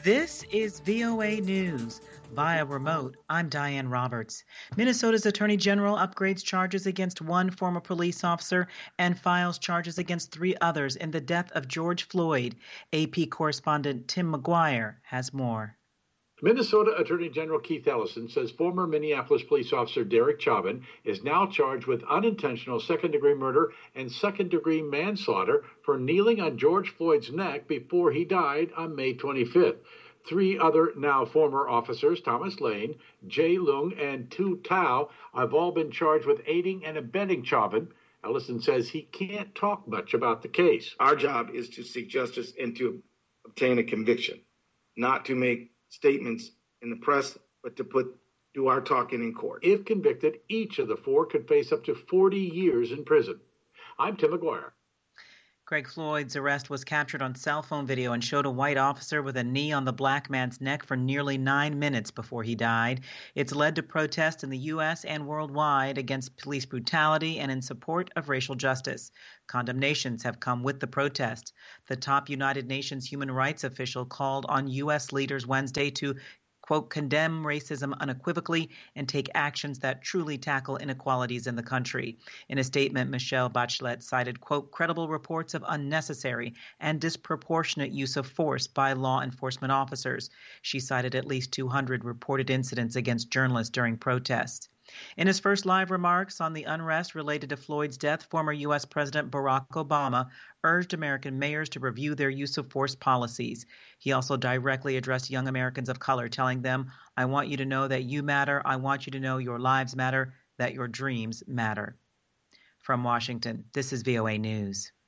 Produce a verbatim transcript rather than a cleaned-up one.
This is V O A News. Via remote, I'm Diane Roberts. Minnesota's Attorney General upgrades charges against one former police officer and files charges against three others in the death of George Floyd. A P correspondent Tim McGuire has more. Minnesota Attorney General Keith Ellison says former Minneapolis police officer Derek Chauvin is now charged with unintentional second-degree murder and second-degree manslaughter for kneeling on George Floyd's neck before he died on May twenty-fifth. Three other now former officers, Thomas Lane, Jay Lung, and Tu Tao, have all been charged with aiding and abetting Chauvin. Ellison says he can't talk much about the case. Our job is to seek justice and to obtain a conviction, not to make statements in the press, but to put do our talking in court. If convicted, each of the four could face up to forty years in prison. I'm Tim McGuire. Greg Floyd's arrest was captured on cell phone video and showed a white officer with a knee on the black man's neck for nearly nine minutes before he died. It's led to protests in the U S and worldwide against police brutality and in support of racial justice. Condemnations have come with the protests. The top United Nations human rights official called on U S leaders Wednesday to, quote, condemn racism unequivocally and take actions that truly tackle inequalities in the country. In a statement, Michelle Bachelet cited, quote, credible reports of unnecessary and disproportionate use of force by law enforcement officers. She cited at least two hundred reported incidents against journalists during protests. In his first live remarks on the unrest related to Floyd's death, former U S President Barack Obama urged American mayors to review their use of force policies. He also directly addressed young Americans of color, telling them, I want you to know that you matter. I want you to know your lives matter, that your dreams matter. From Washington, this is V O A News.